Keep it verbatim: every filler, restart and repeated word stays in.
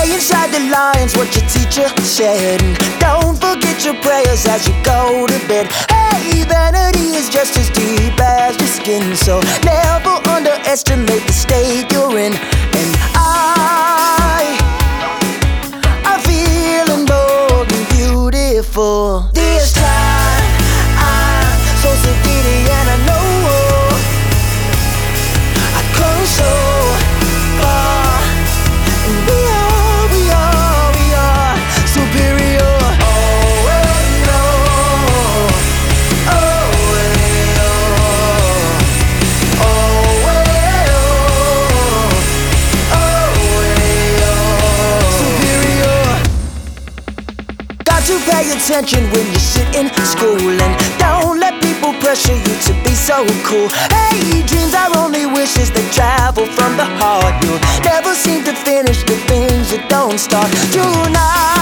Stay inside the lines, what your teacher said. And don't forget your prayers as you go to bed. Hey, vanity is just as deep as your skin, so never underestimate the state you're in. And I, I'm feeling bold and beautiful. This time, I'm so giddy and I know I've come so far. And we are, we are, we are superior. Oh, well, no. Oh, well. Oh, well. Oh, well. Superior. Got to pay attention when you sit in school, and don't let people pressure you to be so cool. Hey, dreams are only wishes that travel from the heart. You'll never seem to finish the things that don't start tonight.